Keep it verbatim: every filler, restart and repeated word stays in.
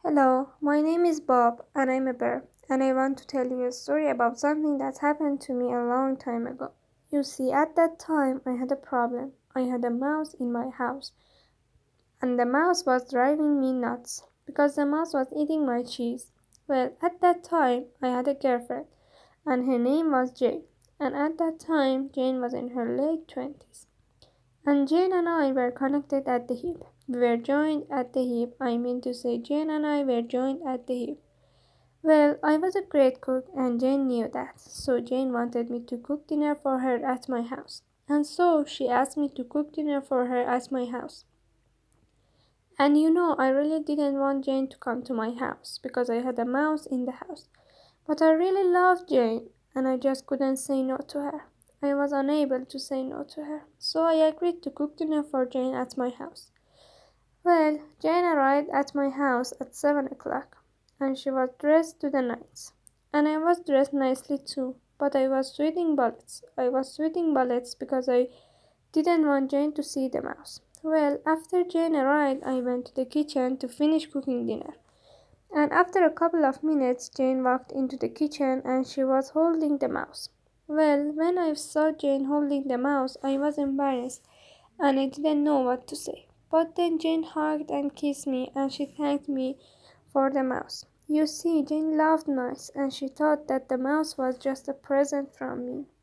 Hello, my name is Bob and I'm a bear, and I want to tell you a story about something that happened to me a long time ago. You see, at that time I had a problem. I had a mouse in my house, and the mouse was driving me nuts because the mouse was eating my cheese. Well, at that time I had a girlfriend, and her name was Jane, and at that time Jane was in her late twenties. And Jane and I were connected at the hip. We were joined at the hip. I mean to say, Jane and I were joined at the hip. Well, I was a great cook, and Jane knew that. So Jane wanted me to cook dinner for her at my house. And so she asked me to cook dinner for her at my house. And you know, I really didn't want Jane to come to my house because I had a mouse in the house. But I really loved Jane, and I just couldn't say no to her. I was unable to say no to her, so I agreed to cook dinner for Jane at my house. Well, Jane arrived at my house at seven o'clock, and she was dressed to the nines. And I was dressed nicely too, but I was sweating bullets. I was sweating bullets because I didn't want Jane to see the mouse. Well, after Jane arrived, I went to the kitchen to finish cooking dinner. And after a couple of minutes, Jane walked into the kitchen and she was holding the mouse. Well, when I saw Jane holding the mouse, I was embarrassed and I didn't know what to say. But then Jane hugged and kissed me and she thanked me for the mouse. You see, Jane loved mice and she thought that the mouse was just a present from me.